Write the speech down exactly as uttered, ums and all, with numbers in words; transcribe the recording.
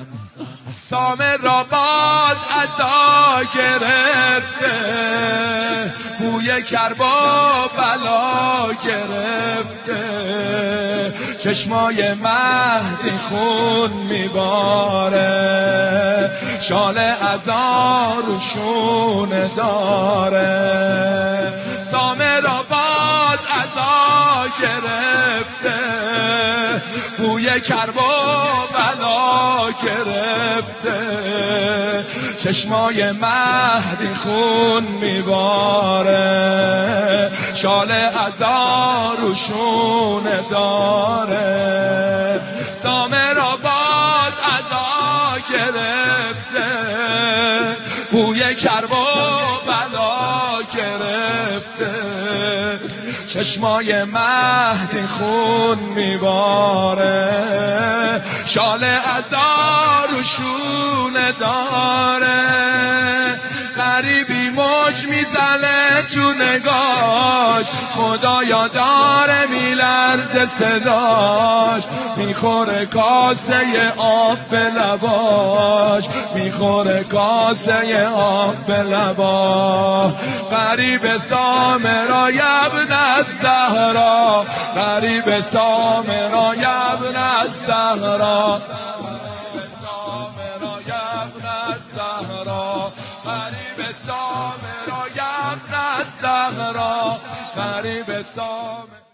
سامر را باز عزا گرفته، بوی کربا بلا گرفته، چشمای مهدی خون میباره، شال عزا روشون داره. سامر را باز عزا گرفته، بوی کربا بلا گرفته، چشمای مهدی خون میباره، شال عزا روشون داره. سامر را باز عزا گرفته، بوی کربا بلا گرفته، چشمای مهدی خون میباره، شال عزا روشون داره. غریبی موج میزنه تو نگاش، خدایا داره میلرزه صداش، میخوره کاسه آب به لباش، میخوره کاسه آب به لباش. غریب سامرا یبن الزهرا، غریب سامرا یبن الزهرا، غریب سامرا یبن الزهرا، غریب سامرا.